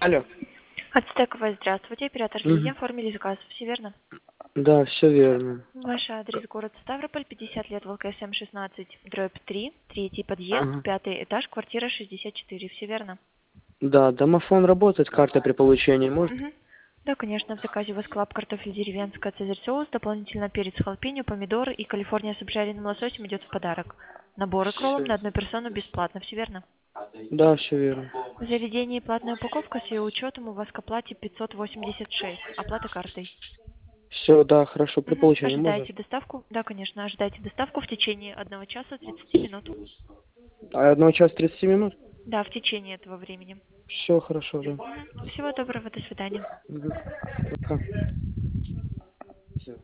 Алло. Ацтековая, здравствуйте. Оператор Лидия. Мгм. Оформили заказ. Все верно? Да, все верно. Ваш адрес город Ставрополь, 50 лет, ВЛКСМ 16, дробь 3, третий подъезд, Ага. пятый этаж, квартира 64. Все верно? Да, домофон работает, карта при получении может? Мгм. Да, конечно, в заказе у вас клаб, картофель деревенская, цезарь соус, дополнительно перец халапеньо, помидоры и Калифорния с обжаренным лососем идет в подарок. Наборы кроллом Все. на одну персону бесплатно. Все верно? Да, все верно. В заведении платная упаковка с ее учетом у вас к оплате 586. Оплата картой. Все, да, хорошо, при Мгм. получении можно? Ожидаете доставку? Да, конечно, ожидайте доставку в течение 1 часа 30 минут. А 1 час 30 минут? Да, в течение этого времени. Все хорошо, да. Мгм. Всего доброго, до свидания. Мгм. Пока.